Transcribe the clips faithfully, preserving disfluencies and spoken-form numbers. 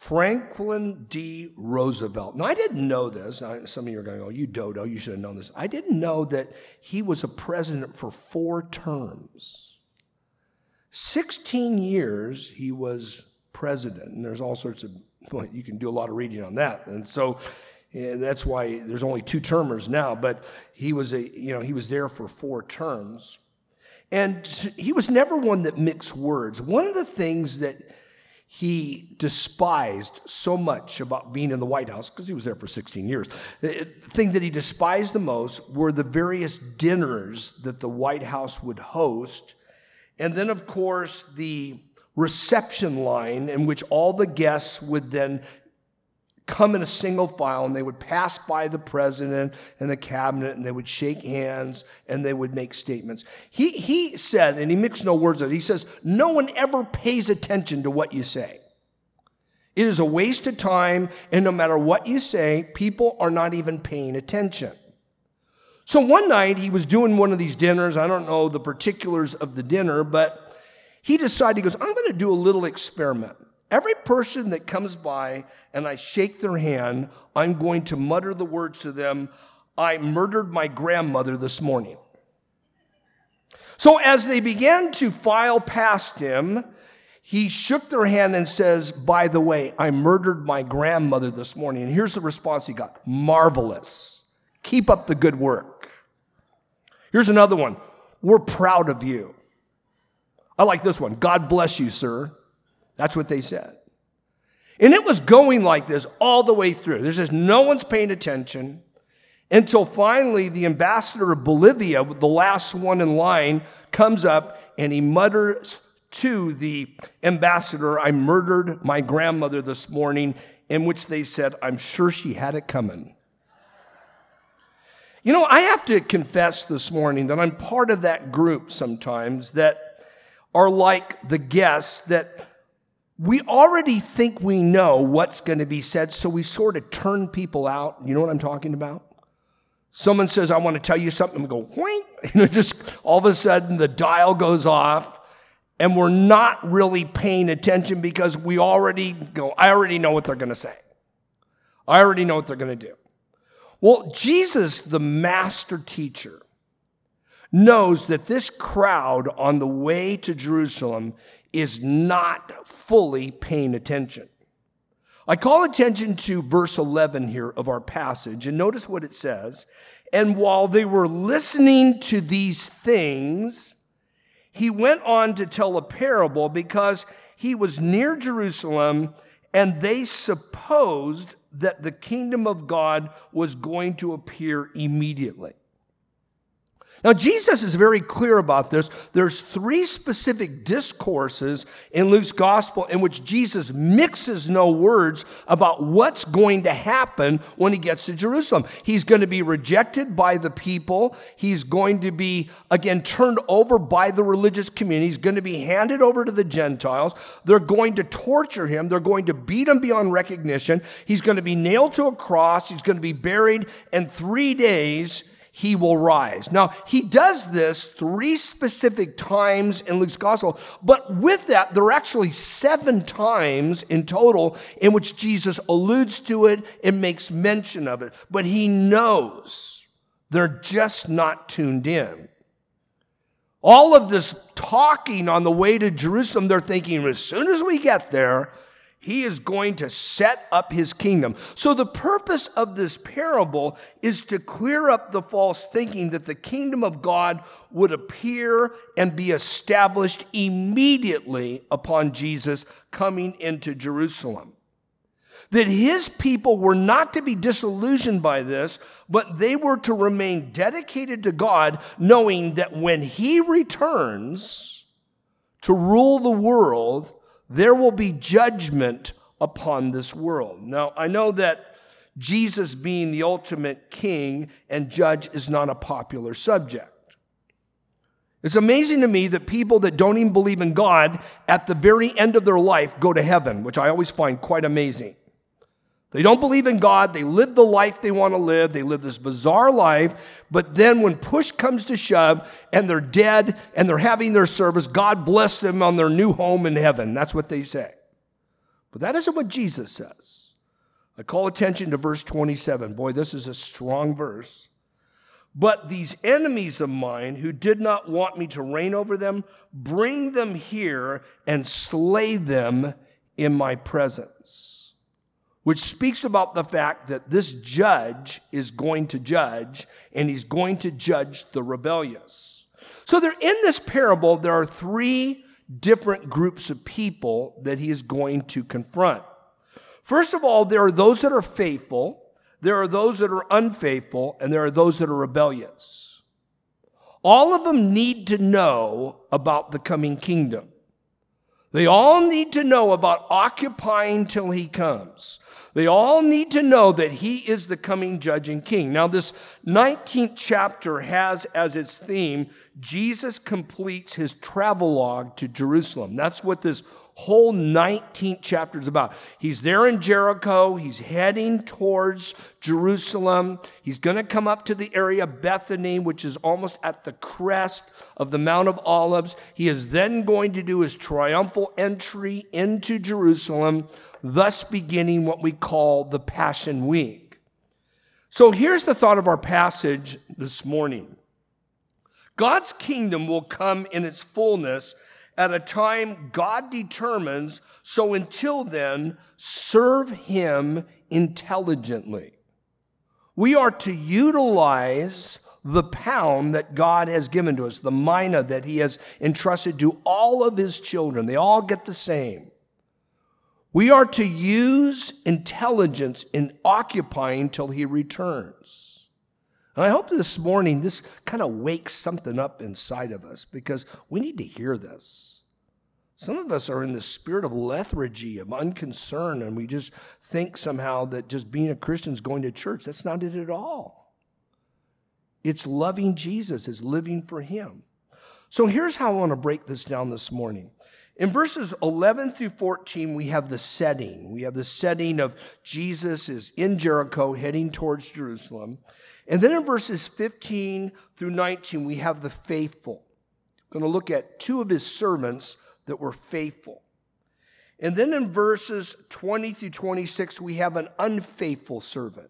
Franklin D. Roosevelt. Now, I didn't know this. Some of you are going to go, you dodo, you should have known this. I didn't know that he was a president for four terms. sixteen years he was president, and there's all sorts of, well, you can do a lot of reading on that. And so yeah, that's why there's only two termers now, but he was a, you know, he was there for four terms. And he was never one that mixed words. One of the things that he despised so much about being in the White House, because he was there for sixteen years, the thing that he despised the most were the various dinners that the White House would host. And then, of course, the reception line in which all the guests would then come in a single file, and they would pass by the president and the cabinet, and they would shake hands, and they would make statements. He he said, and he mixed no words of it, he says, no one ever pays attention to what you say. It is a waste of time, and no matter what you say, people are not even paying attention. So one night, he was doing one of these dinners. I don't know the particulars of the dinner, but he decided, he goes, I'm going to do a little experiment. Every person that comes by and I shake their hand, I'm going to mutter the words to them, I murdered my grandmother this morning. So as they began to file past him, he shook their hand and says, by the way, I murdered my grandmother this morning. And here's the response he got. Marvelous. Keep up the good work. Here's another one. We're proud of you. I like this one. God bless you, sir. That's what they said. And it was going like this all the way through. There's just no one's paying attention until finally the ambassador of Bolivia, the last one in line, comes up and he mutters to the ambassador, I murdered my grandmother this morning, in which they said, I'm sure she had it coming. You know, I have to confess this morning that I'm part of that group sometimes that are like the guests that we already think we know what's going to be said, so we sort of turn people out. You know what I'm talking about? Someone says, I want to tell you something. We go, whooink. You know, just all of a sudden the dial goes off, and we're not really paying attention because we already go, I already know what they're going to say. I already know what they're going to do. Well, Jesus, the master teacher, knows that this crowd on the way to Jerusalem is not fully paying attention. I call attention to verse eleven here of our passage, and notice what it says. And while they were listening to these things, he went on to tell a parable because he was near Jerusalem, and they supposed that the kingdom of God was going to appear immediately. Now, Jesus is very clear about this. There's three specific discourses in Luke's gospel in which Jesus mixes no words about what's going to happen when he gets to Jerusalem. He's going to be rejected by the people. He's going to be, again, turned over by the religious community. He's going to be handed over to the Gentiles. They're going to torture him. They're going to beat him beyond recognition. He's going to be nailed to a cross. He's going to be buried, and three days he will rise. Now, he does this three specific times in Luke's gospel, but with that, there are actually seven times in total in which Jesus alludes to it and makes mention of it. But he knows they're just not tuned in. All of this talking on the way to Jerusalem, they're thinking, as soon as we get there, he is going to set up his kingdom. So the purpose of this parable is to clear up the false thinking that the kingdom of God would appear and be established immediately upon Jesus coming into Jerusalem. That his people were not to be disillusioned by this, but they were to remain dedicated to God, knowing that when he returns to rule the world, there will be judgment upon this world. Now, I know that Jesus being the ultimate king and judge is not a popular subject. It's amazing to me that people that don't even believe in God at the very end of their life go to heaven, which I always find quite amazing. They don't believe in God. They live the life they want to live. They live this bizarre life. But then when push comes to shove and they're dead and they're having their service, God bless them on their new home in heaven. That's what they say. But that isn't what Jesus says. I call attention to verse twenty-seven. Boy, this is a strong verse. But these enemies of mine who did not want me to reign over them, bring them here and slay them in my presence. Which speaks about the fact that this judge is going to judge, and he's going to judge the rebellious. So there, in this parable, there are three different groups of people that he is going to confront. First of all, there are those that are faithful. There are those that are unfaithful, and there are those that are rebellious. All of them need to know about the coming kingdom. They all need to know about occupying till he comes. They all need to know that he is the coming judge and king. Now, this nineteenth chapter has as its theme, Jesus completes his travelogue to Jerusalem. That's what this whole nineteenth chapter is about. He's there in Jericho. He's heading towards Jerusalem. He's going to come up to the area of Bethany, which is almost at the crest of the Mount of Olives. He is then going to do his triumphal entry into Jerusalem, thus beginning what we call the Passion Week. So here's the thought of our passage this morning. God's kingdom will come in its fullness at a time God determines, so until then, serve him intelligently. We are to utilize the pound that God has given to us, the mina that he has entrusted to all of his children. They all get the same. We are to use intelligence in occupying till he returns. And I hope this morning this kind of wakes something up inside of us, because we need to hear this. Some of us are in the spirit of lethargy, of unconcern, and we just think somehow that just being a Christian is going to church. That's not it at all. It's loving Jesus, it's living for him. So here's how I want to break this down this morning. In verses eleven through fourteen, we have the setting. We have the setting of Jesus is in Jericho heading towards Jerusalem. And then in verses fifteen through nineteen, we have the faithful. We're going to look at two of his servants that were faithful. And then in verses twenty through twenty-six, we have an unfaithful servant.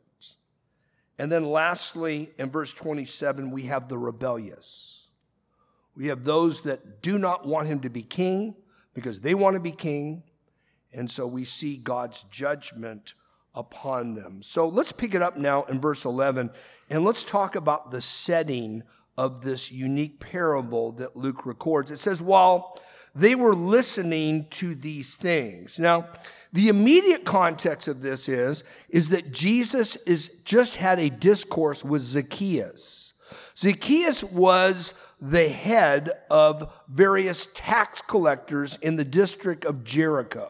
And then lastly, in verse twenty-seven, we have the rebellious. We have those that do not want him to be king because they want to be king. And so we see God's judgment upon them. So let's pick it up now in verse eleven, and let's talk about the setting of this unique parable that Luke records. It says, while they were listening to these things. Now, the immediate context of this is, is that Jesus is just had a discourse with Zacchaeus. Zacchaeus was the head of various tax collectors in the district of Jericho.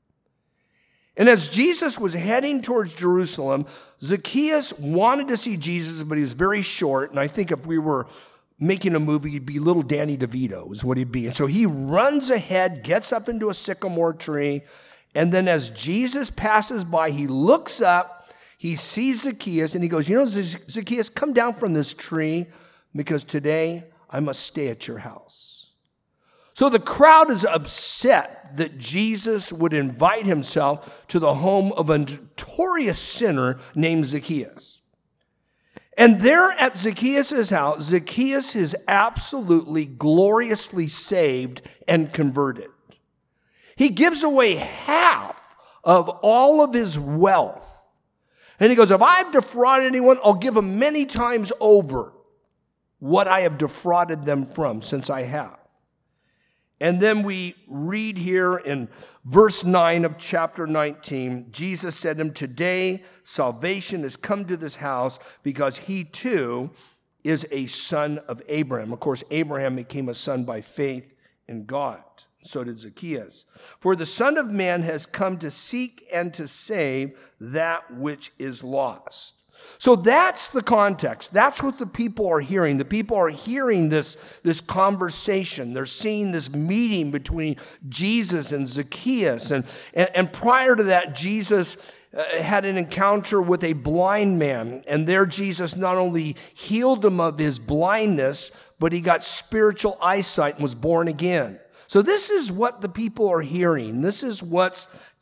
And as Jesus was heading towards Jerusalem, Zacchaeus wanted to see Jesus, but he was very short. And I think if we were making a movie, he'd be little Danny DeVito is what he'd be. And so he runs ahead, gets up into a sycamore tree, and then as Jesus passes by, he looks up, he sees Zacchaeus, and he goes, you know, Zacchaeus, come down from this tree, because today I must stay at your house. So the crowd is upset that Jesus would invite himself to the home of a notorious sinner named Zacchaeus. And there at Zacchaeus' house, Zacchaeus is absolutely gloriously saved and converted. He gives away half of all of his wealth. And he goes, if I've defrauded anyone, I'll give them many times over what I have defrauded them from, since I have. And then we read here in verse nine of chapter nineteen, Jesus said to him, today salvation has come to this house because he too is a son of Abraham. Of course, Abraham became a son by faith in God. So did Zacchaeus. For the Son of Man has come to seek and to save that which is lost. So that's the context. That's what the people are hearing. The people are hearing this, this conversation. They're seeing this meeting between Jesus and Zacchaeus. And, and, and prior to that, Jesus uh, had an encounter with a blind man. And there Jesus not only healed him of his blindness, but he got spiritual eyesight and was born again. So this is what the people are hearing. This is what's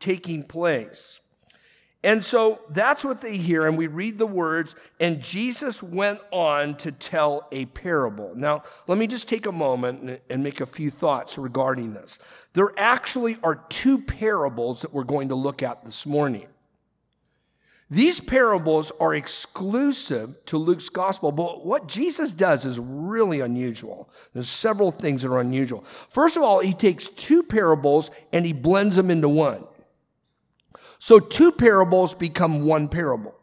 taking place. And so that's what they hear, and we read the words, and Jesus went on to tell a parable. Now, let me just take a moment and make a few thoughts regarding this. There actually are two parables that we're going to look at this morning. These parables are exclusive to Luke's gospel, but what Jesus does is really unusual. There's several things that are unusual. First of all, he takes two parables and he blends them into one. So two parables become one parable.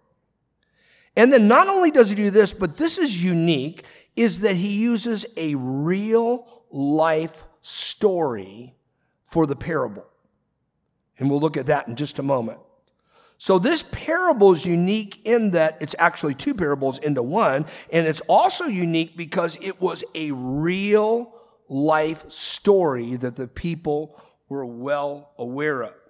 And then not only does he do this, but this is unique, is that he uses a real life story for the parable. And we'll look at that in just a moment. So this parable is unique in that it's actually two parables into one, and it's also unique because it was a real life story that the people were well aware of.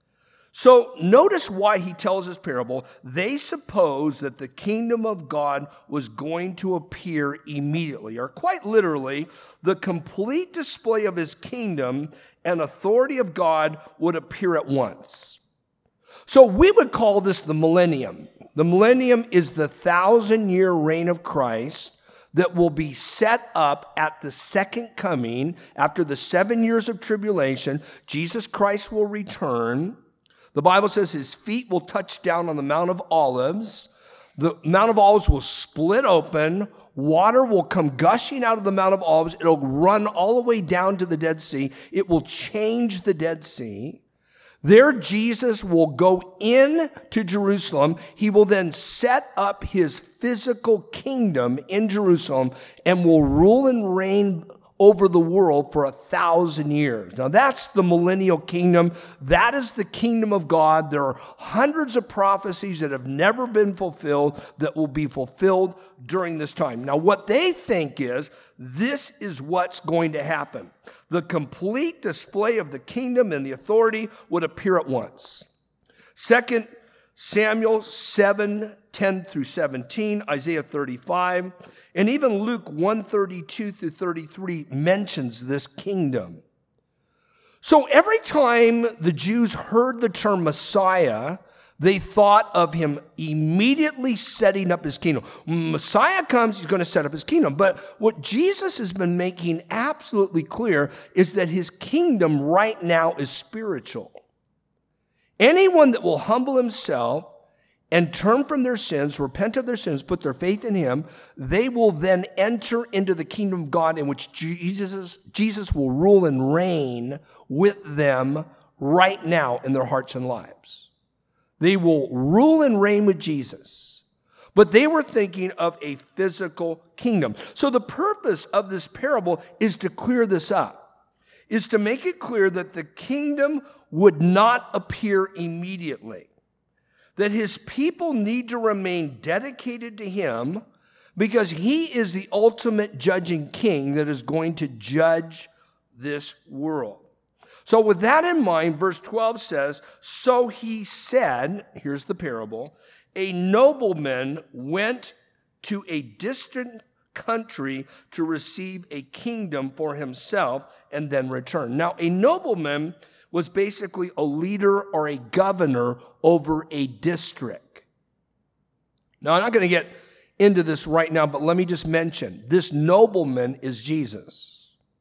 So notice why he tells this parable. They suppose that the kingdom of God was going to appear immediately, or quite literally, the complete display of his kingdom and authority of God would appear at once. So we would call this the millennium. The millennium is the thousand-year reign of Christ that will be set up at the second coming. After the seven years of tribulation, Jesus Christ will return. The Bible says his feet will touch down on the Mount of Olives. The Mount of Olives will split open. Water will come gushing out of the Mount of Olives. It'll run all the way down to the Dead Sea. It will change the Dead Sea. There Jesus will go in to Jerusalem. He will then set up his physical kingdom in Jerusalem and will rule and reign over the world for a thousand years. Now that's the millennial kingdom. That is the kingdom of God. There are hundreds of prophecies that have never been fulfilled that will be fulfilled during this time. Now what they think is, this is what's going to happen. The complete display of the kingdom and the authority would appear at once. Second Samuel seven, ten through seventeen, Isaiah thirty-five, and even Luke one, thirty-two through thirty-three mentions this kingdom. So every time the Jews heard the term Messiah, they thought of him immediately setting up his kingdom. When Messiah comes, he's going to set up his kingdom. But what Jesus has been making absolutely clear is that his kingdom right now is spiritual. Anyone that will humble himself and turn from their sins, repent of their sins, put their faith in him, they will then enter into the kingdom of God in which Jesus, Jesus will rule and reign with them right now in their hearts and lives. They will rule and reign with Jesus. But they were thinking of a physical kingdom. So the purpose of this parable is to clear this up, is to make it clear that the kingdom would not appear immediately, that his people need to remain dedicated to him because he is the ultimate judging king that is going to judge this world. So with that in mind, verse twelve says, so he said, here's the parable, a nobleman went to a distant country to receive a kingdom for himself and then return. Now, a nobleman was basically a leader or a governor over a district. Now, I'm not going to get into this right now, but let me just mention, this nobleman is Jesus.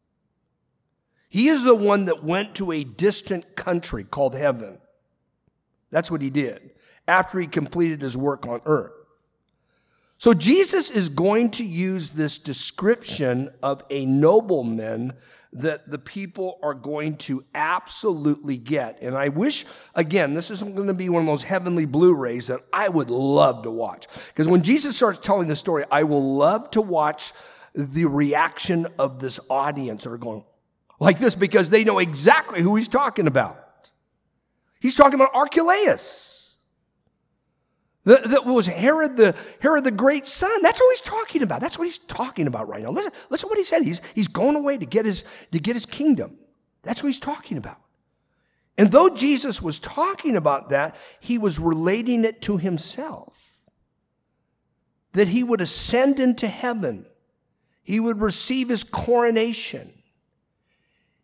He is the one that went to a distant country called heaven. That's what he did after he completed his work on earth. So Jesus is going to use this description of a nobleman that the people are going to absolutely get. And I wish, again, this is going to be one of those heavenly Blu-rays that I would love to watch. Because when Jesus starts telling the story, I will love to watch the reaction of this audience that are going like this because they know exactly who he's talking about. He's talking about Archelaus. That, that was Herod the, Herod the Great's son. That's what he's talking about. That's what he's talking about right now. Listen, listen to what he said. He's, he's going away to get his, to get his kingdom. That's what he's talking about. And though Jesus was talking about that, he was relating it to himself. That he would ascend into heaven. He would receive his coronation.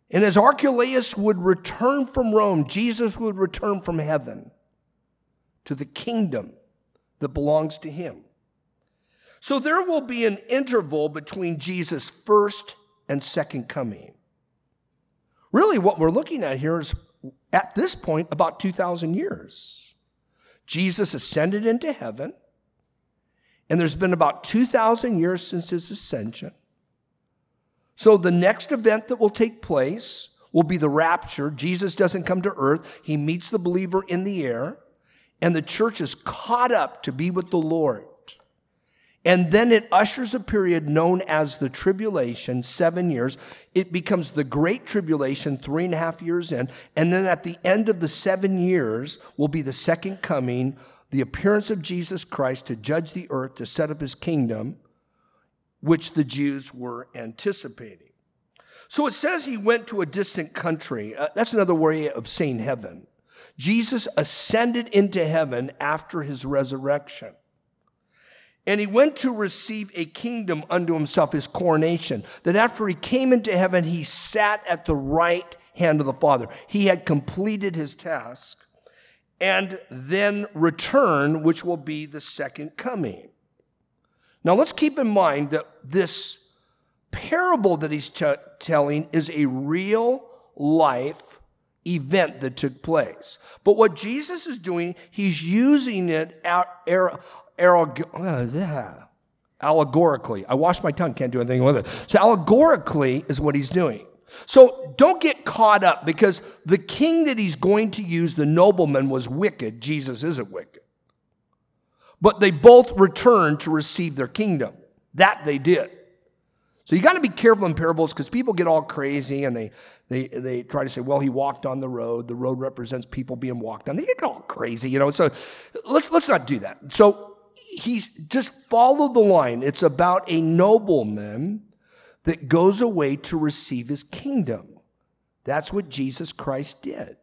And as Archelaus would return from Rome, Jesus would return from heaven to the kingdom that belongs to him. So there will be an interval between Jesus' first and second coming. Really, what we're looking at here is, at this point, about two thousand years. Jesus ascended into heaven, and there's been about two thousand years since his ascension. So the next event that will take place will be the rapture. Jesus doesn't come to earth. He meets the believer in the air, and the church is caught up to be with the Lord. And then it ushers a period known as the tribulation, seven years. It becomes the great tribulation, three and a half years in. And then at the end of the seven years will be the second coming, the appearance of Jesus Christ to judge the earth, to set up his kingdom, which the Jews were anticipating. So it says he went to a distant country. Uh, that's another way of saying heaven. Jesus ascended into heaven after his resurrection. And he went to receive a kingdom unto himself, his coronation. That after he came into heaven, he sat at the right hand of the Father. He had completed his task and then return, which will be the second coming. Now let's keep in mind that this parable that he's t- telling is a real life event that took place. But what Jesus is doing, he's using it out, er, allegorically. I washed my tongue, can't do anything with it. So allegorically is what he's doing. So don't get caught up, because the king that he's going to use, the nobleman, was wicked. Jesus isn't wicked. But they both returned to receive their kingdom. That they did. So you got to be careful in parables, because people get all crazy and they, they, they try to say, well, he walked on the road. The road represents people being walked on. They get all crazy, you know. So let's, let's not do that. So he's just follow the line. It's about a nobleman that goes away to receive his kingdom. That's what Jesus Christ did.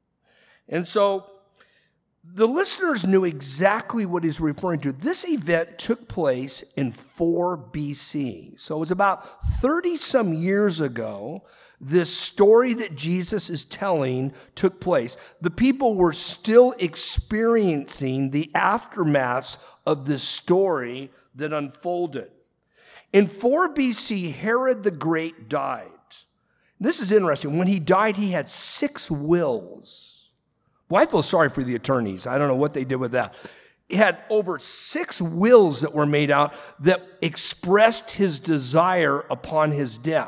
And so the listeners knew exactly what he's referring to. This event took place in four B C. So it was about thirty some years ago. This story that Jesus is telling took place. The people were still experiencing the aftermath of this story that unfolded. In four B C, Herod the Great died. This is interesting. When he died, he had six wills. Well, I feel sorry for the attorneys. I don't know what they did with that. He had over six wills that were made out that expressed his desire upon his death.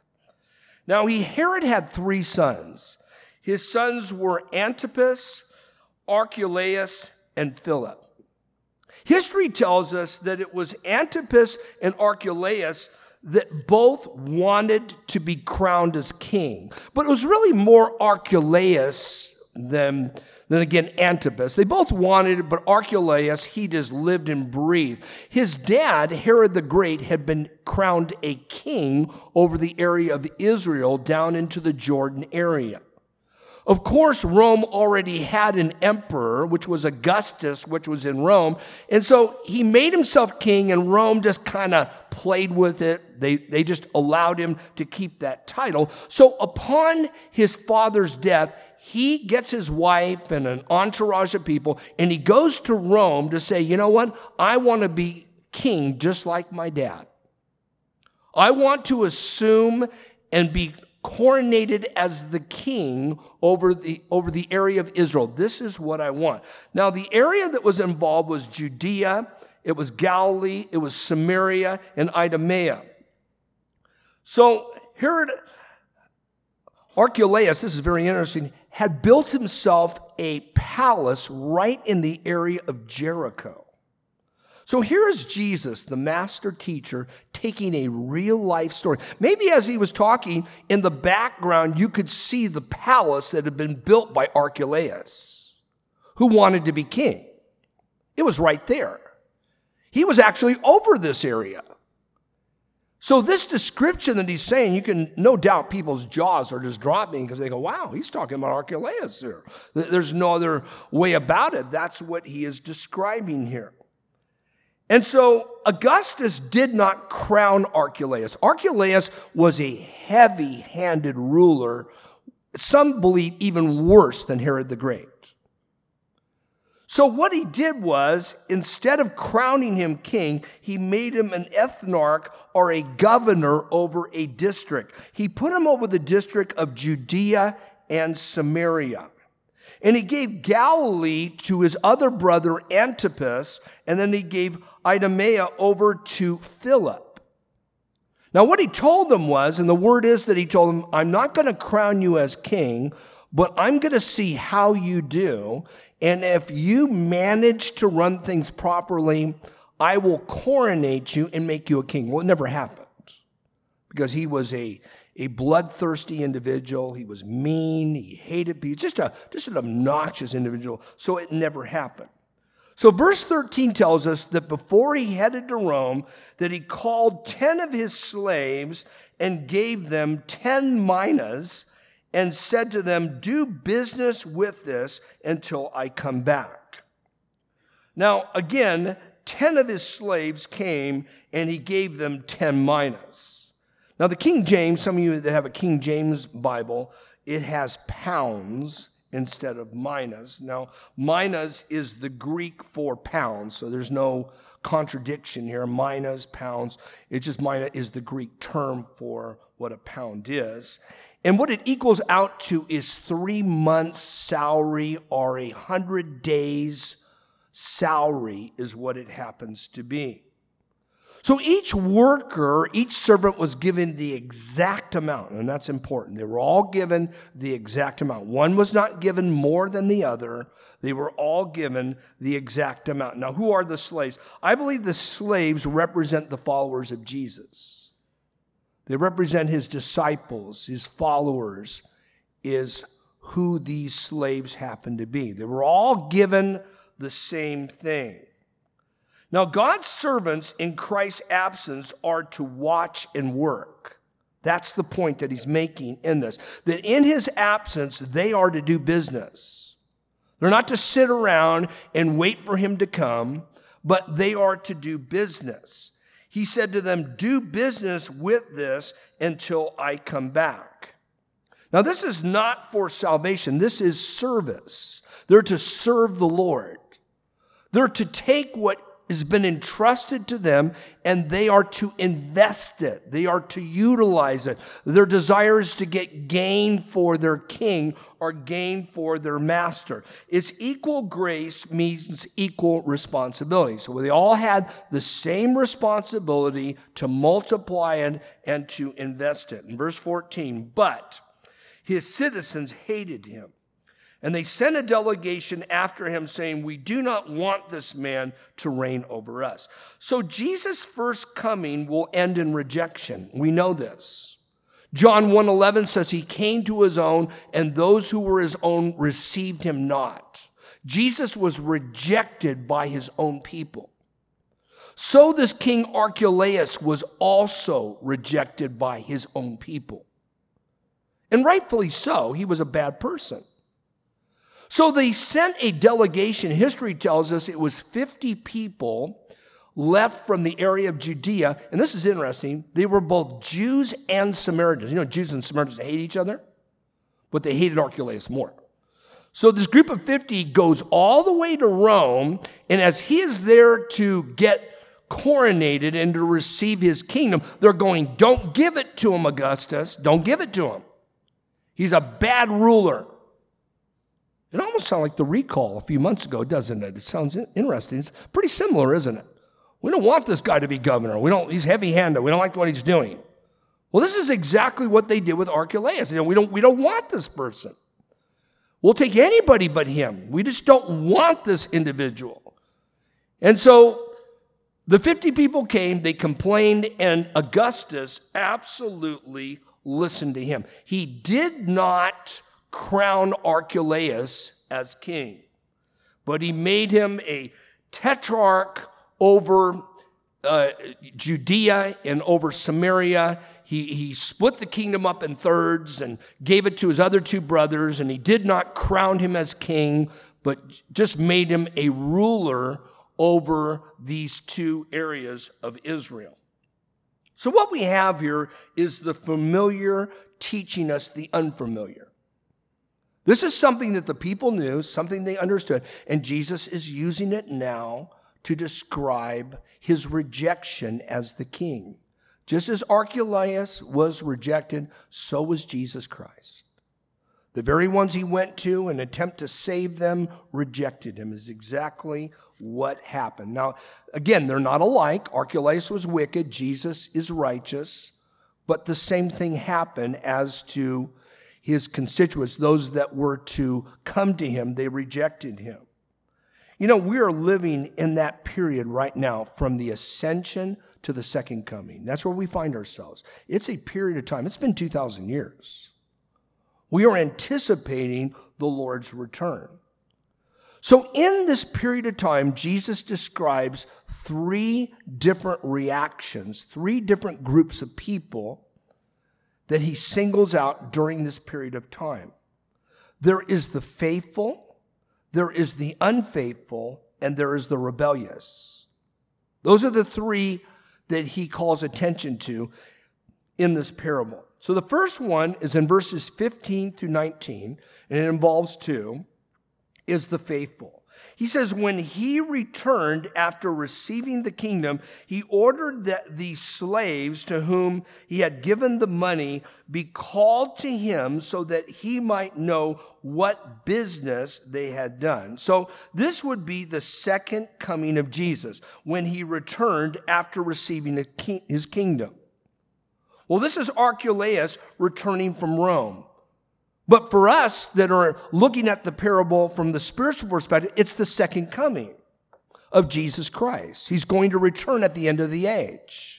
Now, he, Herod had three sons. His sons were Antipas, Archelaus, and Philip. History tells us that it was Antipas and Archelaus that both wanted to be crowned as king. But it was really more Archelaus than, than again, Antipas. They both wanted it, but Archelaus, he just lived and breathed. His dad, Herod the Great, had been crowned a king over the area of Israel down into the Jordan area. Of course, Rome already had an emperor, which was Augustus, which was in Rome. And so he made himself king, and Rome just kind of played with it. They, they just allowed him to keep that title. So upon his father's death, he gets his wife and an entourage of people, and he goes to Rome to say, you know what? I want to be king just like my dad. I want to assume and be coronated as the king over the, over the area of Israel. This is what I want. Now, the area that was involved was Judea, it was Galilee, it was Samaria, and Idumea. So Herod Archelaus, this is very interesting, had built himself a palace right in the area of Jericho. So here is Jesus, the master teacher, taking a real life story. Maybe as he was talking, in the background, you could see the palace that had been built by Archelaus, who wanted to be king. It was right there. He was actually over this area. So this description that he's saying, you can no doubt people's jaws are just dropping because they go, wow, he's talking about Archelaus here. There's no other way about it. That's what he is describing here. And so Augustus did not crown Archelaus. Archelaus was a heavy-handed ruler, some believe even worse than Herod the Great. So what he did was, instead of crowning him king, he made him an ethnarch or a governor over a district. He put him over the district of Judea and Samaria. And he gave Galilee to his other brother Antipas, and then he gave Idumea over to Philip. Now what he told them was, and the word is that he told them, I'm not going to crown you as king, but I'm going to see how you do. And if you manage to run things properly, I will coronate you and make you a king. Well, it never happened because he was a, a bloodthirsty individual. He was mean. He hated people. Just, a, just an obnoxious individual. So it never happened. So verse thirteen tells us that before he headed to Rome, that he called ten of his slaves and gave them ten minas and said to them, do business with this until I come back. Now, again, ten of his slaves came and he gave them ten minas. Now, the King James, some of you that have a King James Bible, it has pounds instead of minas. Now, minas is the Greek for pounds, so there's no contradiction here. Minas, pounds. It's just mina is the Greek term for what a pound is. And what it equals out to is three months' salary or a hundred days' salary is what it happens to be. So each worker, each servant was given the exact amount, and that's important. They were all given the exact amount. One was not given more than the other. They were all given the exact amount. Now, who are the slaves? I believe the slaves represent the followers of Jesus. They represent his disciples, his followers, is who these slaves happen to be. They were all given the same thing. Now, God's servants in Christ's absence are to watch and work. That's the point that he's making in this. That in his absence, they are to do business. They're not to sit around and wait for him to come, but they are to do business. He said to them, do business with this until I come back. Now, this is not for salvation. This is service. They're to serve the Lord. They're to take what has been entrusted to them and they are to invest it. They are to utilize it. Their desire is to get gain for their king or gain for their master. It's equal grace means equal responsibility. So they all had the same responsibility to multiply it and to invest it. In verse fourteen, but his citizens hated him. And they sent a delegation after him saying, we do not want this man to reign over us. So Jesus' first coming will end in rejection. We know this. John one eleven says he came to his own, and those who were his own received him not. Jesus was rejected by his own people. So this King Archelaus was also rejected by his own people. And rightfully so, he was a bad person. So they sent a delegation. History tells us it was fifty people left from the area of Judea. And this is interesting. They were both Jews and Samaritans. You know, Jews and Samaritans hate each other, but they hated Archelaus more. So this group of fifty goes all the way to Rome, and as he is there to get coronated and to receive his kingdom, they're going, don't give it to him, Augustus. Don't give it to him. He's a bad ruler. It almost sounds like the recall a few months ago, doesn't it? It sounds interesting. It's pretty similar, isn't it? We don't want this guy to be governor. We don't. He's heavy-handed. We don't like what he's doing. Well, this is exactly what they did with Archelaus. You know, we don't, we don't want this person. We'll take anybody but him. We just don't want this individual. And so the fifty people came, they complained, and Augustus absolutely listened to him. He did not crown Archelaus as king, but he made him a tetrarch over uh, Judea and over Samaria. He, he split the kingdom up in thirds and gave it to his other two brothers, and he did not crown him as king, but just made him a ruler over these two areas of Israel. So what we have here is the familiar teaching us the unfamiliar. This is something that the people knew, something they understood, and Jesus is using it now to describe his rejection as the king. Just as Archelaus was rejected, so was Jesus Christ. The very ones he went to in an attempt to save them rejected him, is exactly what happened. Now, again, they're not alike. Archelaus was wicked. Jesus is righteous. But the same thing happened as to his constituents, those that were to come to him. They rejected him. You know, we are living in that period right now from the ascension to the second coming. That's where we find ourselves. It's a period of time. It's been two thousand years. We are anticipating the Lord's return. So in this period of time, Jesus describes three different reactions, three different groups of people that he singles out during this period of time. There is the faithful, there is the unfaithful, and there is the rebellious. Those are the three that he calls attention to in this parable. So the first one is in verses fifteen through nineteen, and it involves two, is the faithful. He says, when he returned after receiving the kingdom, he ordered that the slaves to whom he had given the money be called to him so that he might know what business they had done. So this would be the second coming of Jesus, when he returned after receiving his kingdom. Well, this is Archelaus returning from Rome. But for us that are looking at the parable from the spiritual perspective, it's the second coming of Jesus Christ. He's going to return at the end of the age.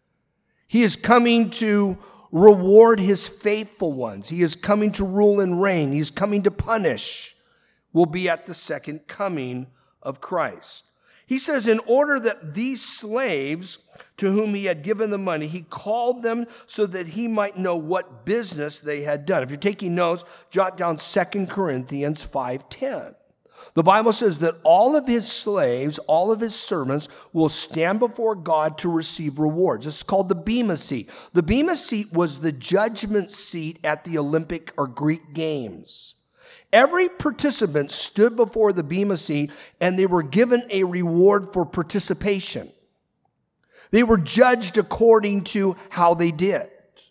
He is coming to reward his faithful ones. He is coming to rule and reign. He's coming to punish. Will be at the second coming of Christ. He says, in order that these slaves to whom he had given the money, he called them so that he might know what business they had done. If you're taking notes, jot down Second Corinthians five ten. The Bible says that all of his slaves, all of his servants will stand before God to receive rewards. This is called the Bema seat. The Bema seat was the judgment seat at the Olympic or Greek Games. Every participant stood before the Bema seat and they were given a reward for participation. They were judged according to how they did.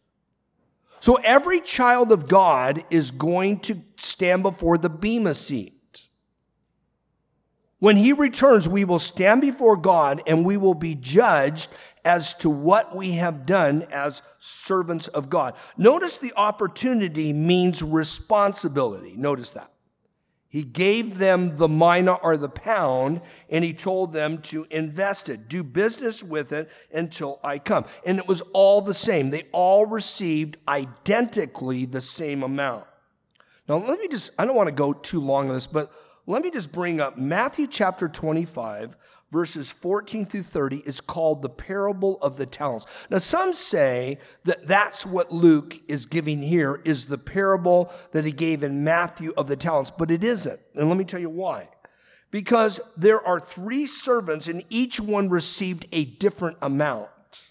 So every child of God is going to stand before the Bema seat. When he returns, we will stand before God and we will be judged as to what we have done as servants of God. Notice the opportunity means responsibility. Notice that. He gave them the mina or the pound, and he told them to invest it, do business with it until I come. And it was all the same. They all received identically the same amount. Now, let me just, I don't want to go too long on this, but let me just bring up Matthew chapter twenty-five, verses fourteen through thirty is called the parable of the talents. Now, some say that that's what Luke is giving here, is the parable that he gave in Matthew of the talents, but it isn't. And let me tell you why. Because there are three servants and each one received a different amount.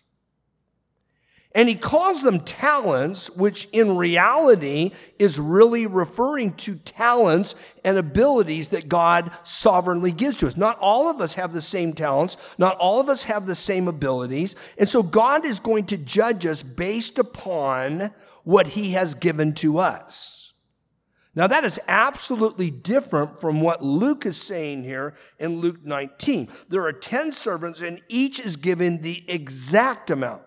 And he calls them talents, which in reality is really referring to talents and abilities that God sovereignly gives to us. Not all of us have the same talents. Not all of us have the same abilities. And so God is going to judge us based upon what he has given to us. Now that is absolutely different from what Luke is saying here in Luke nineteen. There are ten servants and each is given the exact amount.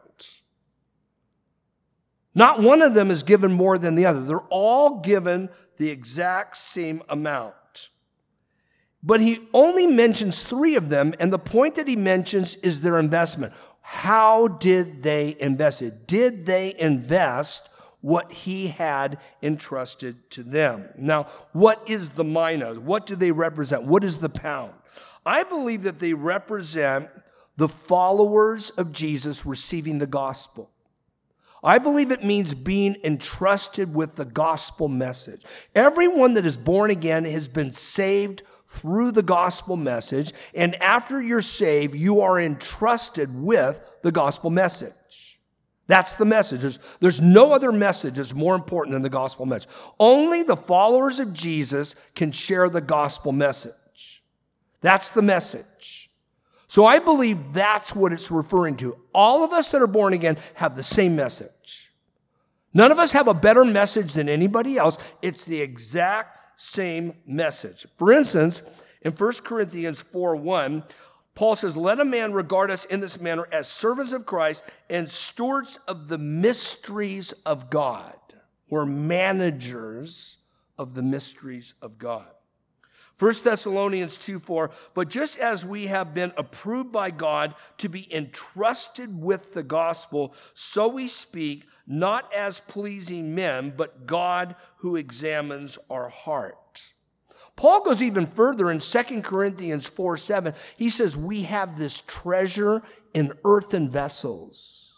Not one of them is given more than the other. They're all given the exact same amount. But he only mentions three of them, and the point that he mentions is their investment. How did they invest it? Did they invest what he had entrusted to them? Now, what is the mina? What do they represent? What is the pound? I believe that they represent the followers of Jesus receiving the gospel. I believe it means being entrusted with the gospel message. Everyone that is born again has been saved through the gospel message, and after you're saved, you are entrusted with the gospel message. That's the message. There's, there's no other message that's more important than the gospel message. Only the followers of Jesus can share the gospel message. That's the message. So I believe that's what it's referring to. All of us that are born again have the same message. None of us have a better message than anybody else. It's the exact same message. For instance, in First Corinthians four one, Paul says, let a man regard us in this manner as servants of Christ and stewards of the mysteries of God. We're managers of the mysteries of God. First Thessalonians two four, but just as we have been approved by God to be entrusted with the gospel, so we speak, not as pleasing men, but God who examines our heart. Paul goes even further in Second Corinthians four seven. He says, we have this treasure in earthen vessels.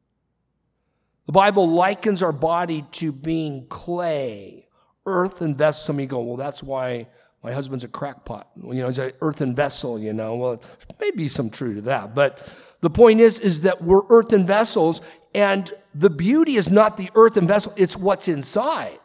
The Bible likens our body to being clay, earthen vessels. Some of you go, well, that's why my husband's a crackpot. You know, he's an earthen vessel, you know. Well, there may be some truth to that. But the point is, is that we're earthen vessels, and the beauty is not the earthen vessel, it's what's inside.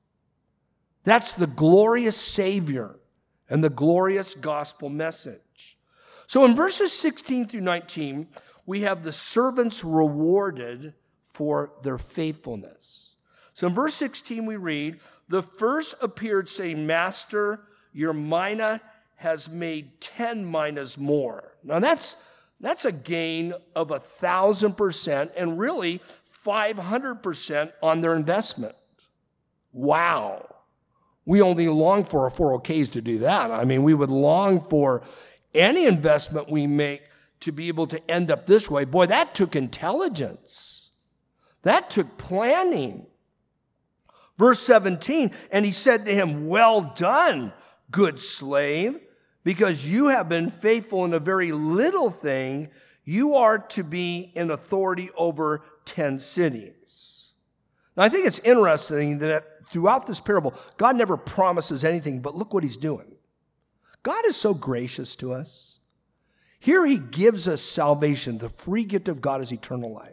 That's the glorious Savior and the glorious gospel message. So in verses sixteen through nineteen, we have the servants rewarded for their faithfulness. So in verse sixteen, we read, the first appeared saying, Master, your mina has made ten minas more. Now that's, that's a gain of a thousand percent and really five hundred percent on their investment. Wow. We only long for our four oh Ks to do that. I mean, we would long for any investment we make to be able to end up this way. Boy, that took intelligence. That took planning. Verse seventeen, and he said to him, well done, good slave, because you have been faithful in a very little thing, you are to be in authority over ten cities. Now, I think it's interesting that throughout this parable, God never promises anything, but look what he's doing. God is so gracious to us. Here he gives us salvation. The free gift of God is eternal life.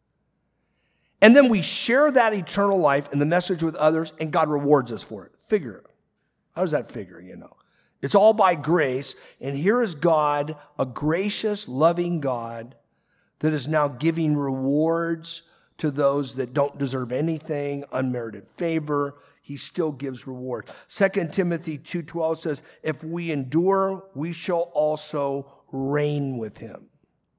And then we share that eternal life and the message with others, and God rewards us for it. Figure it. How does that figure, you know? It's all by grace, and here is God, a gracious, loving God that is now giving rewards to those that don't deserve anything, unmerited favor. He still gives reward. Second Timothy two twelve says, if we endure, we shall also reign with him.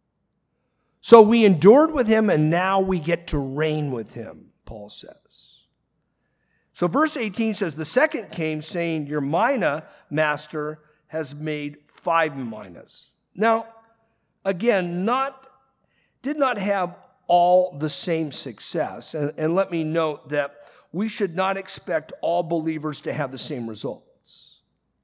So we endured with him, and now we get to reign with him, Paul says. So verse eighteen says, the second came saying, your mina, master, has made five minas. Now, again, not did not have all the same success. And, and let me note that we should not expect all believers to have the same results.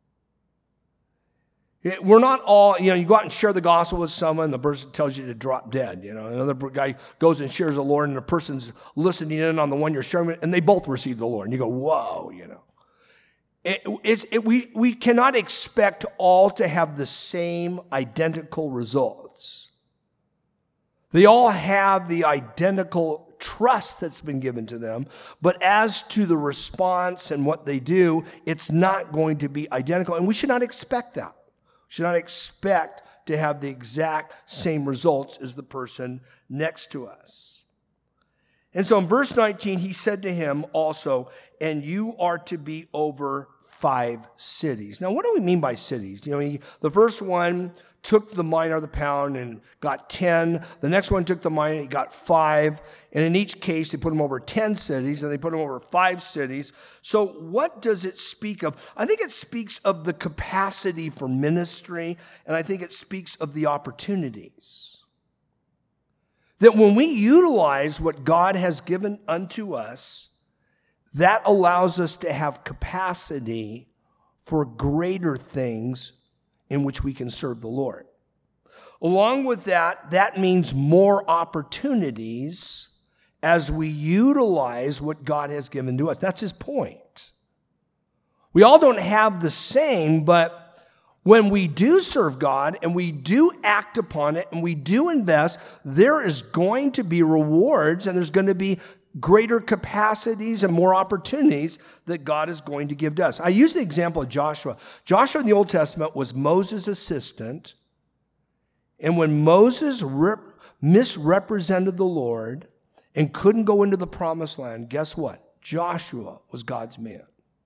It, we're not all, you know, you go out and share the gospel with someone, the person tells you to drop dead. You know, another guy goes and shares the Lord, and the person's listening in on the one you're sharing with, and they both receive the Lord. And you go, whoa, you know. It, it's, it, we, we cannot expect all to have the same identical results. They all have the identical trust that's been given to them, but as to the response and what they do, it's not going to be identical, and we should not expect that. We should not expect to have the exact same results as the person next to us. And so in verse nineteen, he said to him also, and you are to be over five cities. Now, what do we mean by cities? You know, he, the first one took the mina or the pound and got ten. The next one took the mina, he got five. And in each case, they put him over ten cities, and they put him over five cities. So what does it speak of? I think it speaks of the capacity for ministry, and I think it speaks of the opportunities. That when we utilize what God has given unto us, that allows us to have capacity for greater things in which we can serve the Lord. Along with that, that means more opportunities as we utilize what God has given to us. That's his point. We all don't have the same, but When we do serve God and we do act upon it and we do invest, there is going to be rewards and there's going to be greater capacities and more opportunities that God is going to give to us. I use the example of Joshua. Joshua in the Old Testament was Moses' assistant. And when Moses rep- misrepresented the Lord and couldn't go into the promised land, guess what? Joshua was God's man.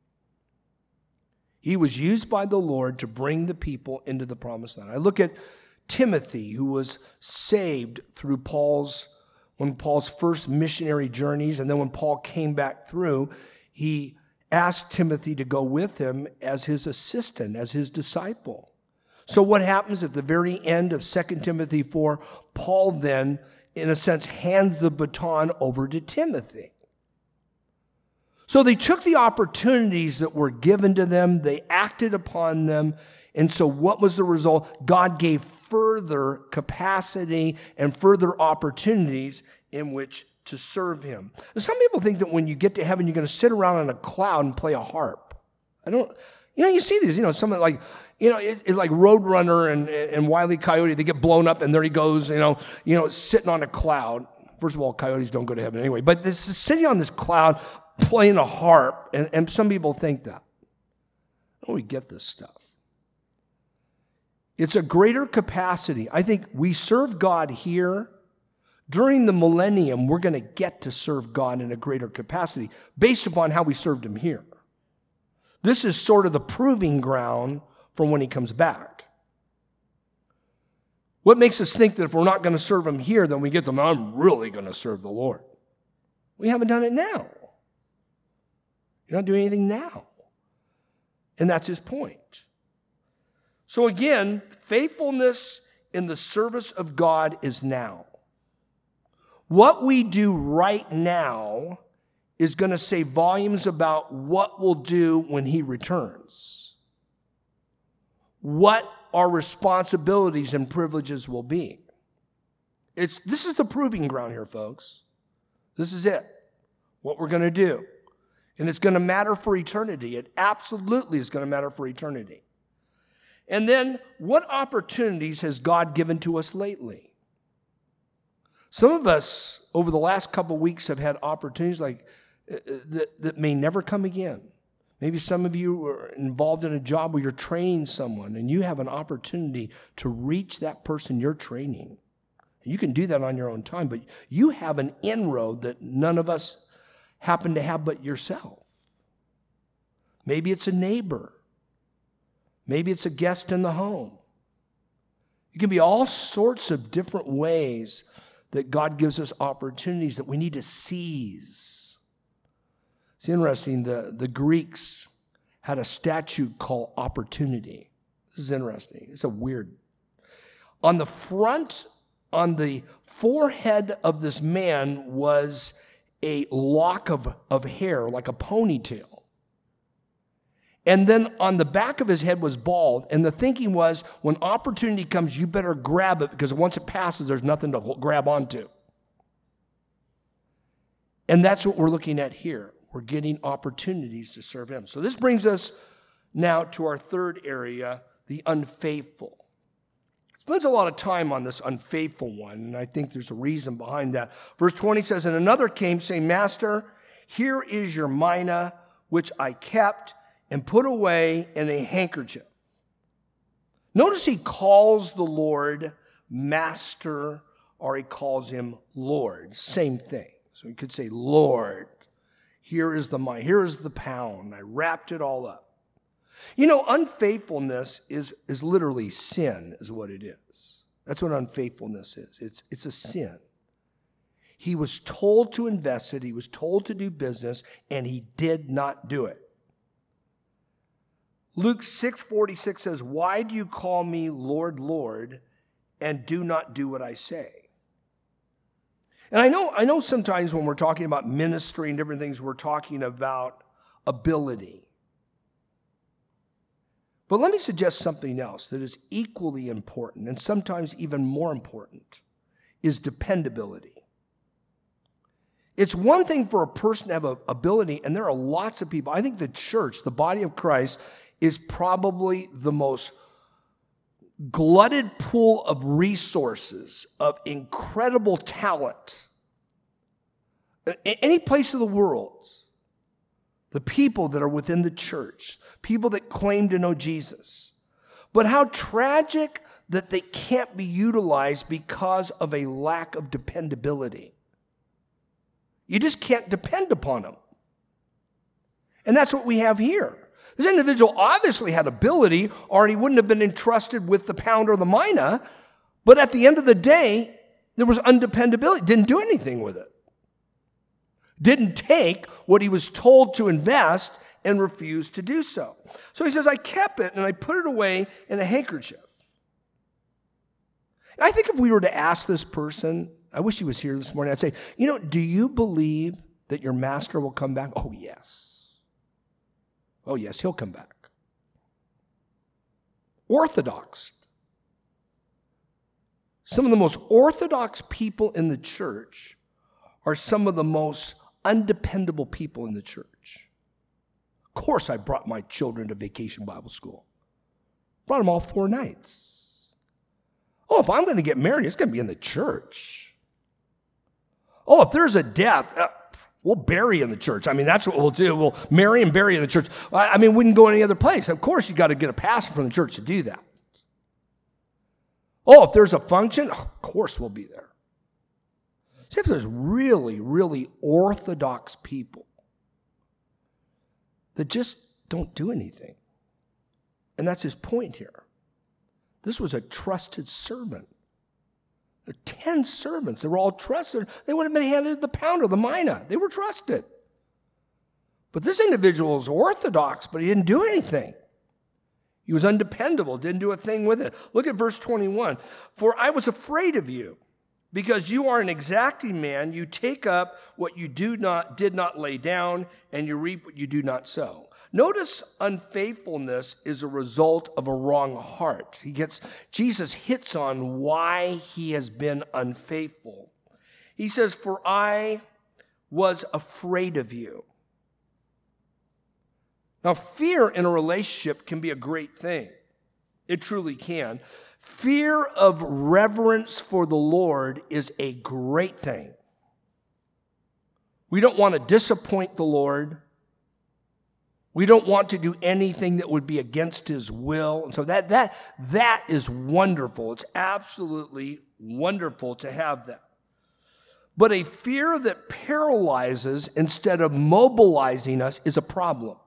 He was used by the Lord to bring the people into the promised land. I look at Timothy, who was saved through Paul's, when Paul's first missionary journeys, and then when Paul came back through, he asked Timothy to go with him as his assistant, as his disciple. So what happens at the very end of Second Timothy four? Paul then, in a sense, hands the baton over to Timothy. So they took the opportunities that were given to them, they acted upon them, and so what was the result? God gave further capacity and further opportunities in which to serve him. And some people think that when you get to heaven, you're going to sit around on a cloud and play a harp. I don't, you know, you see these, you know, some like, you know, it's, it's like Roadrunner and, and Wile E. Coyote, they get blown up and there he goes, you know, you know, sitting on a cloud. First of all, coyotes don't go to heaven anyway, but this is sitting on this cloud playing a harp, and, and some people think that. Oh, we get this stuff. It's a greater capacity. I think we serve God here. During the millennium, we're going to get to serve God in a greater capacity based upon how we served him here. This is sort of the proving ground for when he comes back. What makes us think that if we're not going to serve him here, then we get them, I'm really going to serve the Lord? We haven't done it now. You're not doing anything now. And that's his point. So again, faithfulness in the service of God is now. What we do right now is going to say volumes about what we'll do when he returns. What our responsibilities and privileges will be. It's, this is the proving ground here, folks. This is it. What we're going to do. And it's going to matter for eternity. It absolutely is going to matter for eternity. And then, what opportunities has God given to us lately? Some of us, over the last couple of weeks, have had opportunities like uh, that, that may never come again. Maybe some of you are involved in a job where you're training someone, and you have an opportunity to reach that person you're training. You can do that on your own time, but you have an inroad that none of us happen to have but yourself. Maybe it's a neighbor. Maybe it's a guest in the home. It can be all sorts of different ways that God gives us opportunities that we need to seize. It's interesting, the, the Greeks had a statue called opportunity. This is interesting. It's a weird. On the front, on the forehead of this man was a lock of, of hair, like a ponytail. And then on the back of his head was bald. And the thinking was, when opportunity comes, you better grab it, because once it passes, there's nothing to grab onto. And that's what we're looking at here. We're getting opportunities to serve him. So this brings us now to our third area, the unfaithful. Spends a lot of time on this unfaithful one, and I think there's a reason behind that. Verse twenty says, and another came, saying, Master, here is your mina, which I kept and put away in a handkerchief. Notice he calls the Lord Master, or he calls him Lord. Same thing. So he could say, Lord, here is the mina, here is the pound. I wrapped it all up. You know, unfaithfulness is, is literally sin, is what it is. That's what unfaithfulness is. It's, it's a sin. He was told to invest it. He was told to do business, and he did not do it. Luke six forty-six says, why do you call me Lord, Lord, and do not do what I say? And I know, I know sometimes when we're talking about ministry and different things, we're talking about ability. But let me suggest something else that is equally important, and sometimes even more important, is dependability. It's one thing for a person to have an ability, and there are lots of people. I think the church, the body of Christ, is probably the most glutted pool of resources, of incredible talent. Any place of the world, the people that are within the church, people that claim to know Jesus. But how tragic that they can't be utilized because of a lack of dependability. You just can't depend upon them. And that's what we have here. This individual obviously had ability, or he wouldn't have been entrusted with the pound or the mina, but at the end of the day, there was undependability. Didn't do anything with it. Didn't take what he was told to invest and refused to do so. So he says, I kept it and I put it away in a handkerchief. And I think if we were to ask this person, I wish he was here this morning, I'd say, you know, do you believe that your master will come back? Oh, yes. Oh, yes, he'll come back. Orthodox. Some of the most orthodox people in the church are some of the most undependable people in the church. Of course, I brought my children to Vacation Bible School. Brought them all four nights. Oh, if I'm going to get married, it's going to be in the church. Oh, if there's a death, uh, we'll bury in the church. I mean, that's what we'll do. We'll marry and bury in the church. I, I mean, we wouldn't go any other place. Of course, you got to get a pastor from the church to do that. Oh, if there's a function, of course we'll be there. See, if there's really, really orthodox people that just don't do anything. And that's his point here. This was a trusted servant. There were ten servants. They were all trusted. They would have been handed the pound or the mina. They were trusted. But this individual was orthodox, but he didn't do anything. He was undependable, didn't do a thing with it. Look at verse twenty-one. For I was afraid of you, because you are an exacting man. You take up what you do not did not lay down, and you reap what you do not sow. Notice unfaithfulness is a result of a wrong heart. He gets, Jesus hits on why he has been unfaithful. He says, for I was afraid of you. Now, fear in a relationship can be a great thing. It truly can. Fear of reverence for the Lord is a great thing. We don't want to disappoint the Lord. We don't want to do anything that would be against his will. And so that, that, that is wonderful. It's absolutely wonderful to have that. But a fear that paralyzes instead of mobilizing us is a problem.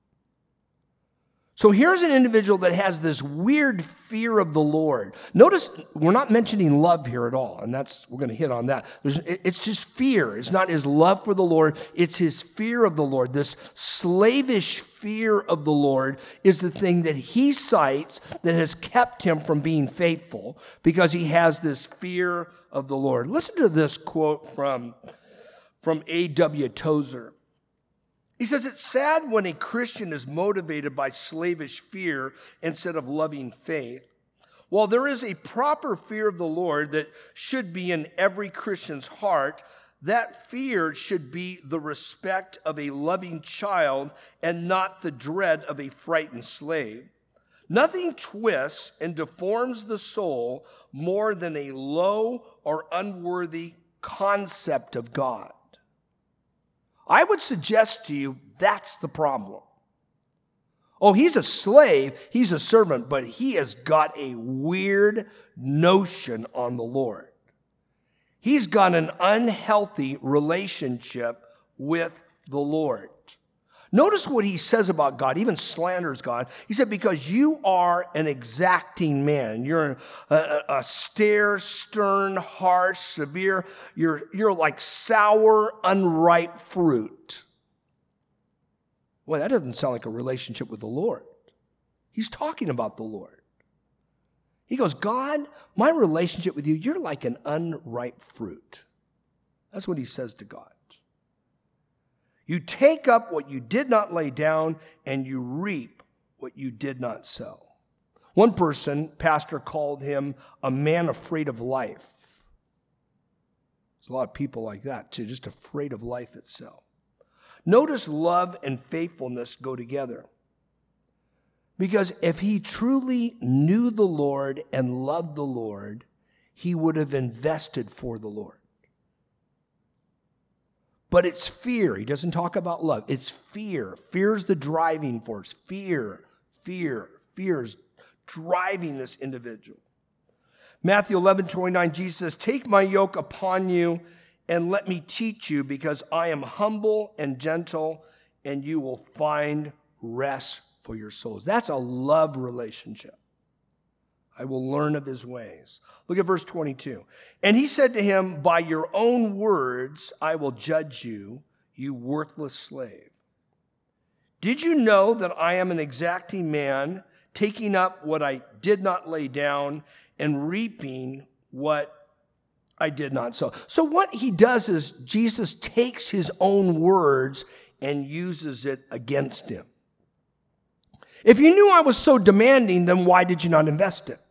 So here's an individual that has this weird fear of the Lord. Notice we're not mentioning love here at all, and that's we're going to hit on that. There's, it's just fear. It's not his love for the Lord. It's his fear of the Lord. This slavish fear of the Lord is the thing that he cites that has kept him from being faithful, because he has this fear of the Lord. Listen to this quote from, from A W Tozer. He says, it's sad when a Christian is motivated by slavish fear instead of loving faith. While there is a proper fear of the Lord that should be in every Christian's heart, that fear should be the respect of a loving child and not the dread of a frightened slave. Nothing twists and deforms the soul more than a low or unworthy concept of God. I would suggest to you that's the problem. Oh, he's a slave, he's a servant, but he has got a weird notion on the Lord. He's got an unhealthy relationship with the Lord. Notice what he says about God, even slanders God. He said, because you are an exacting man. You're a, a, a stare, stern, harsh, severe. You're, you're like sour, unripe fruit. Well, that doesn't sound like a relationship with the Lord. He's talking about the Lord. He goes, God, my relationship with you, you're like an unripe fruit. That's what he says to God. You take up what you did not lay down, and you reap what you did not sow. One person, pastor, called him a man afraid of life. There's a lot of people like that, too, just afraid of life itself. Notice love and faithfulness go together. Because if he truly knew the Lord and loved the Lord, he would have invested for the Lord. But it's fear. He doesn't talk about love. It's fear. Fear is the driving force. Fear, fear, fear is driving this individual. Matthew eleven twenty-nine, Jesus says, take my yoke upon you and let me teach you, because I am humble and gentle, and you will find rest for your souls. That's a love relationship. I will learn of his ways. Look at verse twenty-two. And he said to him, by your own words I will judge you, you worthless slave. Did you know that I am an exacting man, taking up what I did not lay down and reaping what I did not sow? So what he does is Jesus takes his own words and uses it against him. If you knew I was so demanding, then why did you not invest it?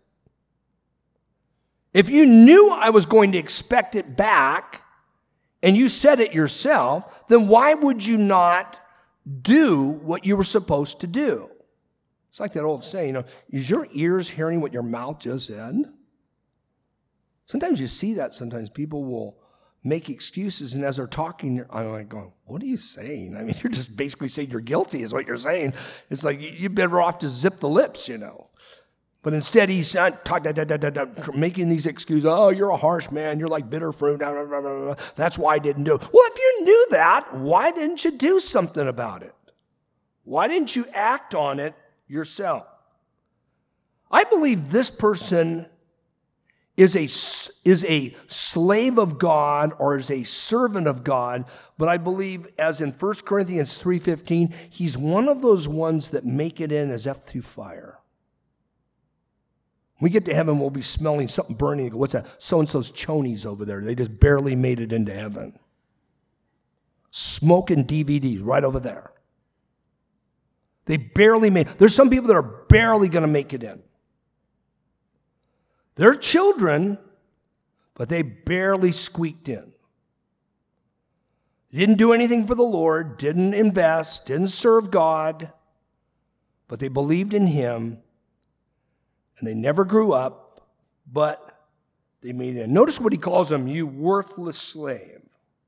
If you knew I was going to expect it back, and you said it yourself, then why would you not do what you were supposed to do? It's like that old saying, you know, is your ears hearing what your mouth just said? Sometimes you see that. Sometimes people will make excuses, and as they're talking, I'm like going, what are you saying? I mean, you're just basically saying you're guilty is what you're saying. It's like you're better off to zip the lips, you know. But instead, he's not talk, da, da, da, da, da, making these excuses. Oh, you're a harsh man. You're like bitter fruit. Blah, blah, blah, blah. That's why I didn't do it. Well, if you knew that, why didn't you do something about it? Why didn't you act on it yourself? I believe this person is a, is a slave of God or is a servant of God, but I believe, as in First Corinthians three fifteen, he's one of those ones that make it in as if through fire. When we get to heaven, we'll be smelling something burning. What's that? So-and-so's chonies over there. They just barely made it into heaven. Smoking D V Ds right over there. They barely made it. There's some people that are barely going to make it in. They're children, but they barely squeaked in. Didn't do anything for the Lord, didn't invest, didn't serve God, but they believed in him, and they never grew up, but they made it. Notice what he calls them, you worthless slave.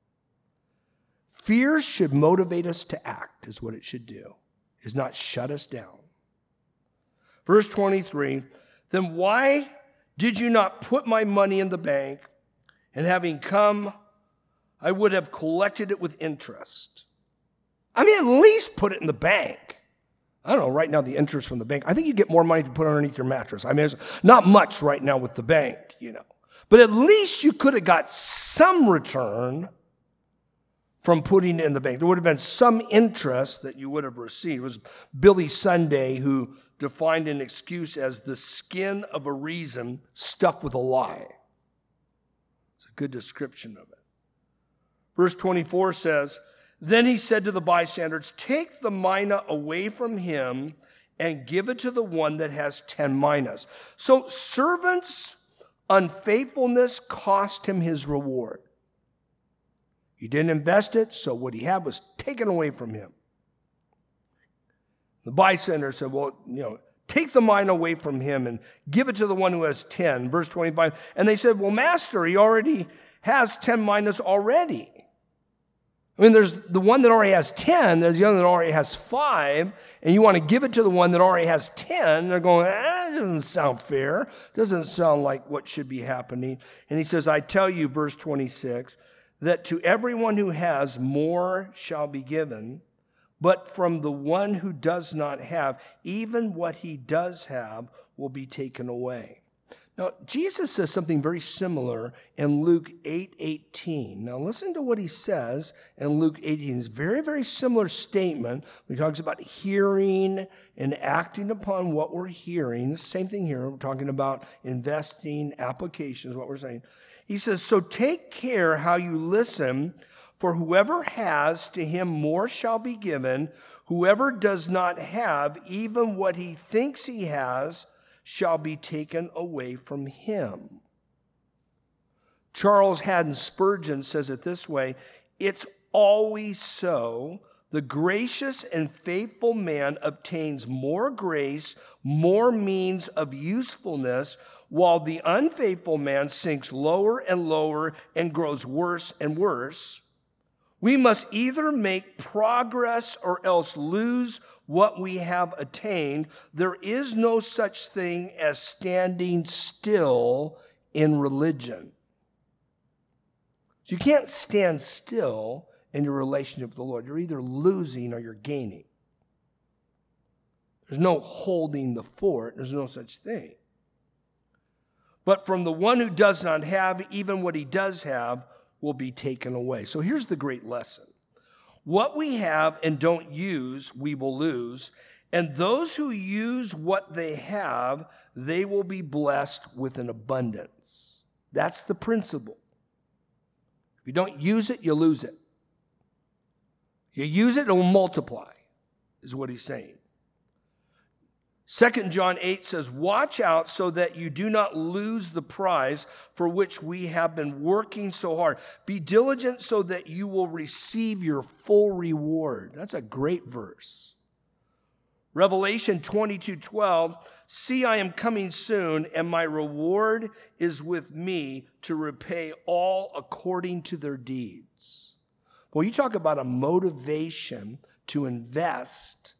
Fear should motivate us to act, is what it should do, is not shut us down. Verse twenty-three, then why did you not put my money in the bank, and having come, I would have collected it with interest? I mean, at least put it in the bank. I don't know, right now the interest from the bank, I think you get more money if you put it underneath your mattress. I mean, it's not much right now with the bank, you know. But at least you could have got some return from putting it in the bank. There would have been some interest that you would have received. It was Billy Sunday who defined an excuse as the skin of a reason stuffed with a lie. It's a good description of it. Verse twenty-four says, then he said to the bystanders, take the mina away from him and give it to the one that has ten minas. So servants' unfaithfulness cost him his reward. He didn't invest it, so what he had was taken away from him. The bystander said, well, you know, take the mina away from him and give it to the one who has ten. Verse twenty-five. And they said, well, master, he already has ten minas already. I mean, there's the one that already has ten, there's the other that already has five, and you want to give it to the one that already has ten. They're going, ah, that doesn't sound fair. Doesn't sound like what should be happening. And he says, I tell you, verse twenty-six, that to everyone who has, more shall be given, but from the one who does not have, even what he does have will be taken away. Now, Jesus says something very similar in Luke eight eighteen. Now, listen to what he says in Luke eighteen. It's a very, very similar statement. He talks about hearing and acting upon what we're hearing. The same thing here. We're talking about investing, applications, what we're saying. He says, so take care how you listen, for whoever has, to him more shall be given. Whoever does not have, even what he thinks he has, shall be taken away from him. Charles Haddon Spurgeon says it this way, it's always so The gracious and faithful man obtains more grace, more means of usefulness, while the unfaithful man sinks lower and lower and grows worse and worse. We must either make progress or else lose what we have attained. There is no such thing as standing still in religion. So you can't stand still in your relationship with the Lord. You're either losing or you're gaining. There's no holding the fort. There's no such thing. But from the one who does not have, even what he does have will be taken away. So here's the great lesson. What we have and don't use, we will lose. And those who use what they have, they will be blessed with an abundance. That's the principle. If you don't use it, you lose it. You use it, it will multiply, is what he's saying. Second John eight says, watch out so that you do not lose the prize for which we have been working so hard. Be diligent so that you will receive your full reward. That's a great verse. Revelation twenty-two twelve, see, I am coming soon, and my reward is with me to repay all according to their deeds. Well, you talk about a motivation to invest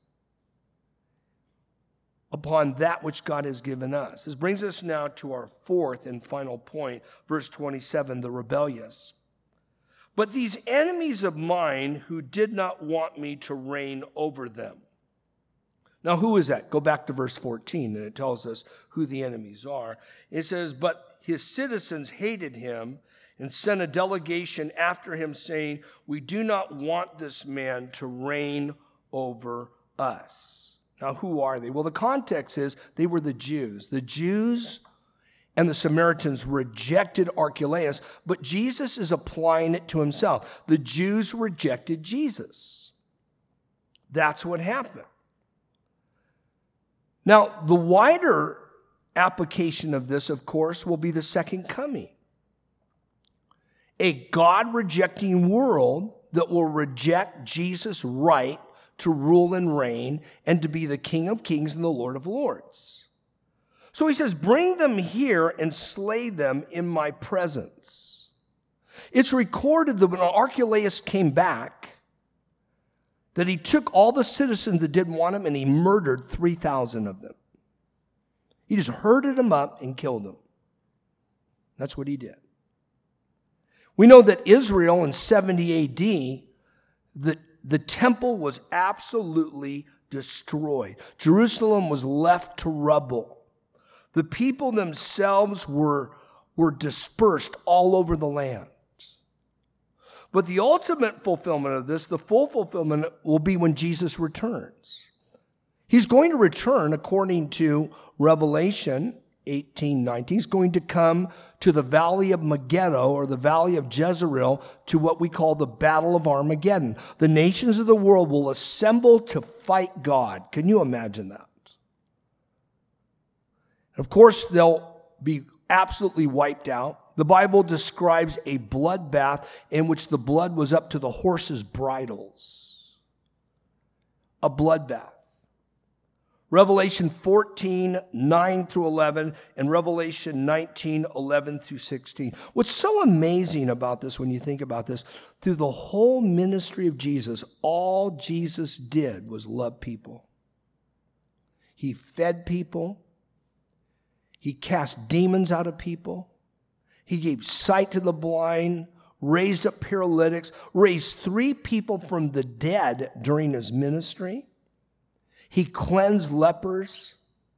upon that which God has given us. This brings us now to our fourth and final point, verse twenty-seven, the rebellious. But these enemies of mine who did not want me to reign over them. Now, who is that? Go back to verse fourteen, and it tells us who the enemies are. It says, but his citizens hated him and sent a delegation after him, saying, we do not want this man to reign over us. Now, who are they? Well, the context is they were the Jews. The Jews and the Samaritans rejected Archelaus, but Jesus is applying it to himself. The Jews rejected Jesus. That's what happened. Now, the wider application of this, of course, will be the second coming. A God-rejecting world that will reject Jesus' right to rule and reign and to be the King of Kings and the Lord of Lords. So he says, bring them here and slay them in my presence. It's recorded that when Archelaus came back, that he took all the citizens that didn't want him and he murdered three thousand of them. He just herded them up and killed them. That's what he did. We know that Israel in seventy A D, the, the temple was absolutely destroyed. Jerusalem was left to rubble. The people themselves were, were dispersed all over the land. But the ultimate fulfillment of this, the full fulfillment, will be when Jesus returns. He's going to return according to Revelation eighteen nineteen. He's going to come to the valley of Megiddo, or the valley of Jezreel, to what we call the Battle of Armageddon. The nations of the world will assemble to fight God. Can you imagine that? Of course, they'll be absolutely wiped out. The Bible describes a bloodbath in which the blood was up to the horses' bridles. A bloodbath. Revelation fourteen, nine through eleven, and Revelation nineteen, eleven through sixteen. What's so amazing about this, when you think about this, through the whole ministry of Jesus, all Jesus did was love people. He fed people. He cast demons out of people. He gave sight to the blind, raised up paralytics, raised three people from the dead during his ministry. He cleansed lepers.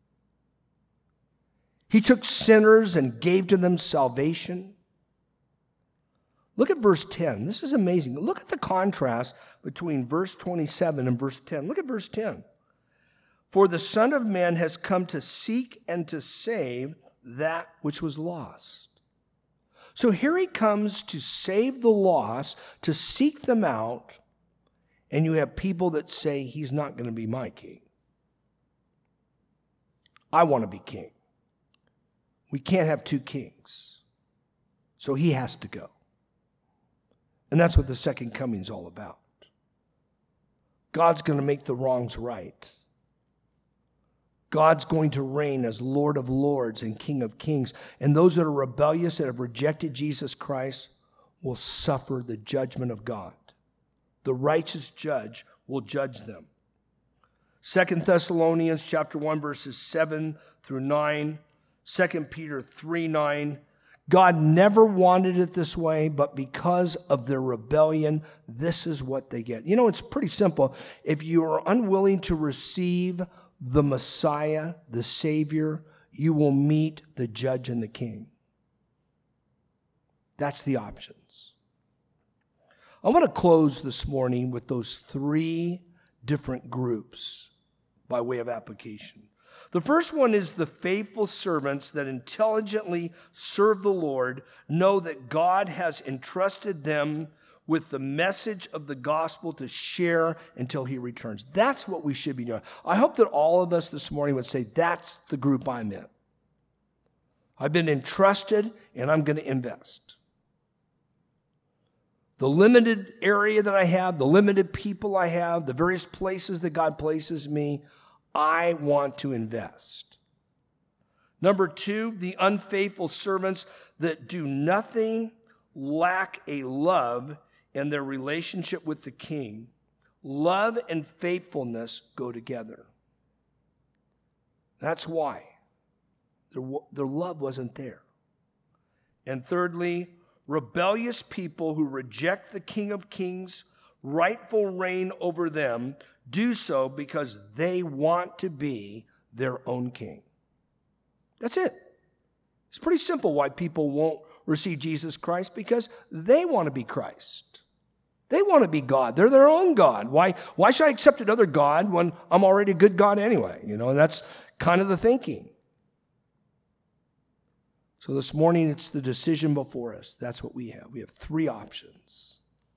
He took sinners and gave to them salvation. Look at verse ten. This is amazing. Look at the contrast between verse twenty-seven and verse ten. Look at verse ten. For the Son of Man has come to seek and to save that which was lost. So here he comes to save the lost, to seek them out, and you have people that say, he's not going to be my king. I want to be king. We can't have two kings. So he has to go. And that's what the second coming is all about. God's going to make the wrongs right. God's going to reign as Lord of Lords and King of Kings. And those that are rebellious, that have rejected Jesus Christ, will suffer the judgment of God. The righteous judge will judge them. Second Thessalonians chapter one, verses seven through nine. Second Peter three, nine. God never wanted it this way, but because of their rebellion, this is what they get. You know, it's pretty simple. If you are unwilling to receive the Messiah, the Savior, you will meet the judge and the king. That's the options. I want to close this morning with those three different groups by way of application. The first one is the faithful servants that intelligently serve the Lord, know that God has entrusted them with the message of the gospel to share until he returns. That's what we should be doing. I hope that all of us this morning would say, that's the group I'm in. I've been entrusted and I'm going to invest. The limited area that I have, the limited people I have, the various places that God places me, I want to invest. Number two, the unfaithful servants that do nothing, lack a love in their relationship with the king. Love and faithfulness go together. That's why their, their love wasn't there. And thirdly, rebellious people who reject the King of Kings' rightful reign over them do so because they want to be their own king. That's it. It's pretty simple why people won't receive Jesus Christ, because they want to be Christ. They want to be God. They're their own God. Why, why should I accept another God when I'm already a good God anyway? You know, and that's kind of the thinking. So this morning, it's the decision before us. That's what we have. We have three options.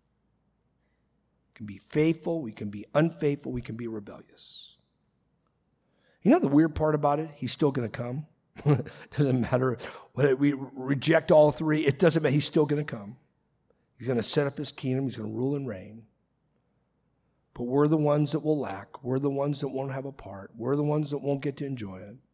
We can be faithful, we can be unfaithful, we can be rebellious. You know the weird part about it? He's still going to come. It doesn't matter whether we reject all three. It doesn't matter. He's still going to come. He's going to set up his kingdom. He's going to rule and reign. But we're the ones that will lack. We're the ones that won't have a part. We're the ones that won't get to enjoy it.